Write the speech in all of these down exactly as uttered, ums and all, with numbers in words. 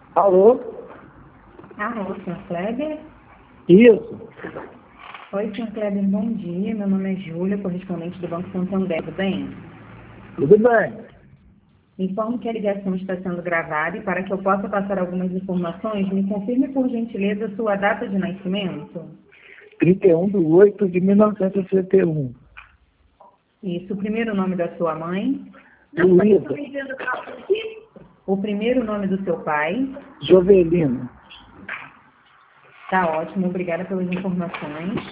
Alô? Alô, senhor Kleber? Isso. Oi, senhor Kleber, bom dia. Meu nome é Júlia, correspondente do Banco Santander, tudo bem? Tudo bem. Informo que a ligação está sendo gravada e para que eu possa passar algumas informações, me confirme por gentileza sua data de nascimento. trinta e um de oito de mil novecentos e sessenta e um. Isso, o primeiro nome da sua mãe. Luísa. O primeiro nome do seu pai. Jovelino. Tá ótimo, obrigada pelas informações.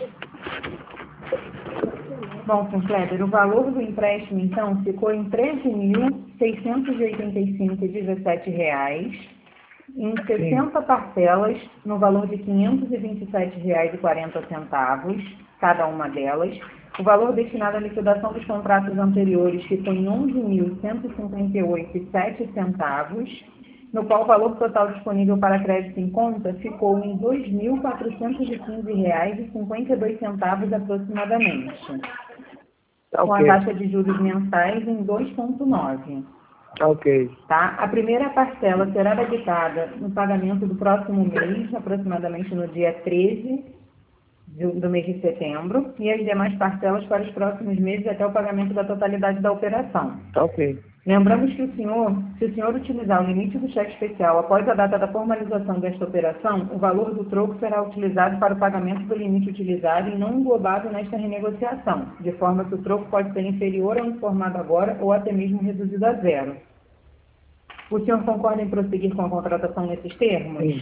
Bom, senhor Kleber, o valor do empréstimo, então, ficou em treze mil seiscentos e oitenta e cinco vírgula dezessete reais, em sessenta parcelas, no valor de quinhentos e vinte e sete reais e quarenta centavos, cada uma delas. O valor destinado à liquidação dos contratos anteriores ficou em onze mil cento e cinquenta e oito reais e sete centavos, no qual o valor total disponível para crédito em conta ficou em dois mil quatrocentos e quinze reais e cinquenta e dois centavos aproximadamente, Tá com a ok. taxa de juros mensais em dois vírgula nove. Tá ok. Tá? A primeira parcela será debitada no pagamento do próximo mês, aproximadamente no dia treze do, do mês de setembro, e as demais parcelas para os próximos meses até o pagamento da totalidade da operação. Tá ok. Lembramos que o senhor, se o senhor utilizar o limite do cheque especial após a data da formalização desta operação, o valor do troco será utilizado para o pagamento do limite utilizado e não englobado nesta renegociação, de forma que o troco pode ser inferior ao informado agora ou até mesmo reduzido a zero. O senhor concorda em prosseguir com a contratação nesses termos? Sim.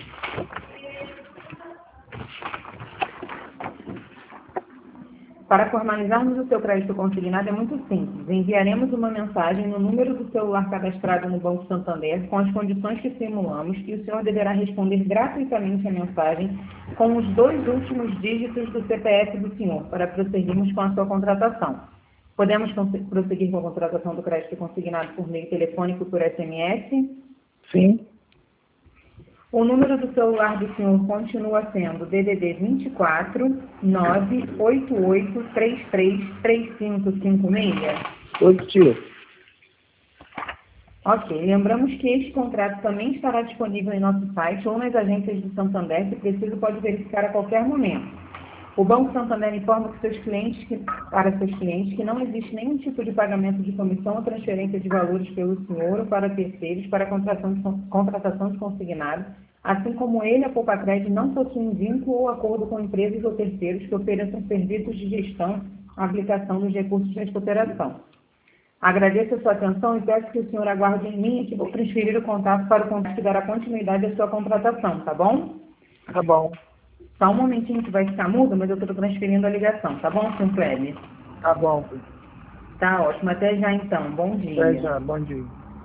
Para formalizarmos o seu crédito consignado é muito simples. Enviaremos uma mensagem no número do celular cadastrado no Banco Santander com as condições que simulamos e o senhor deverá responder gratuitamente a mensagem com os dois últimos dígitos do C P F do senhor para prosseguirmos com a sua contratação. Podemos prosseguir com a contratação do crédito consignado por meio telefônico e por S M S? Sim. O número do celular do senhor continua sendo D D D vinte e quatro, nove oito oito três três três cinco cinco seis? Positivo. Ok, lembramos que este contrato também estará disponível em nosso site ou nas agências do Santander, se preciso pode verificar a qualquer momento. O Banco Santander informa que seus clientes que, para seus clientes que não existe nenhum tipo de pagamento de comissão ou transferência de valores pelo senhor ou para terceiros para a contratação de, contratação de consignado, assim como ele, a Poupacred, não possuem vínculo ou acordo com empresas ou terceiros que ofereçam serviços de gestão à aplicação dos recursos desta operação. Agradeço a sua atenção e peço que o senhor aguarde em linha que vou transferir o contato para o contato que dará continuidade à sua contratação, tá bom? Tá bom. Só um momentinho que vai ficar mudo, mas eu estou transferindo a ligação, tá bom, senhor Kleber? Tá bom. Tá ótimo, até já então, bom dia. Até já. Bom dia.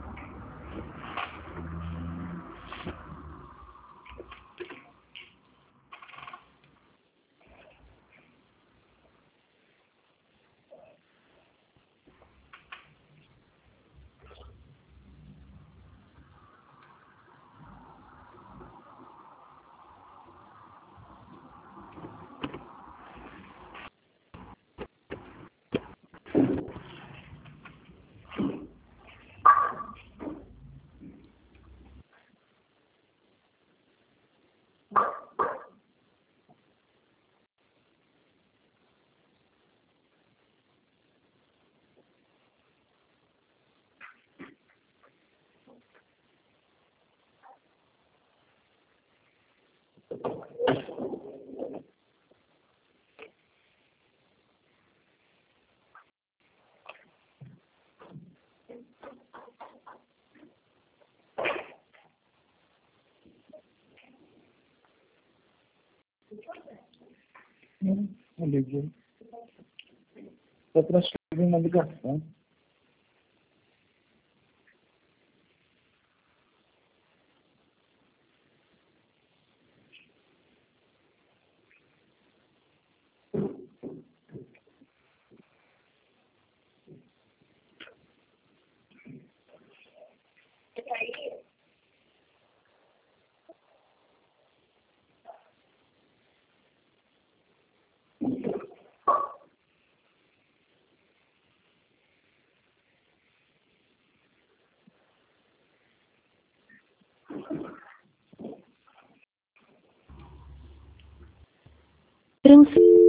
Hum, eu liguei. Estou transferindo uma ligação. Trans...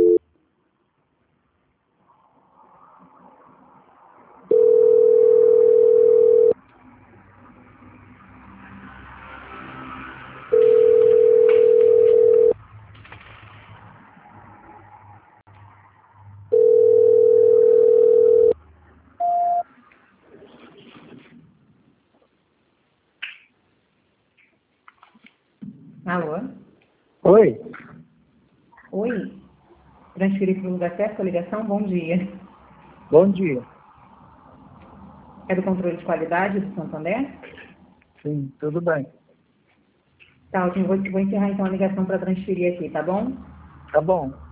Alô? Oi, Oi? Transferir para o lugar certo a ligação? Bom dia. bom dia. É do controle de qualidade do Santander? Sim, tudo bem. Tá, ótimo. Vou, vou encerrar então a ligação para transferir aqui, tá bom? Tá bom.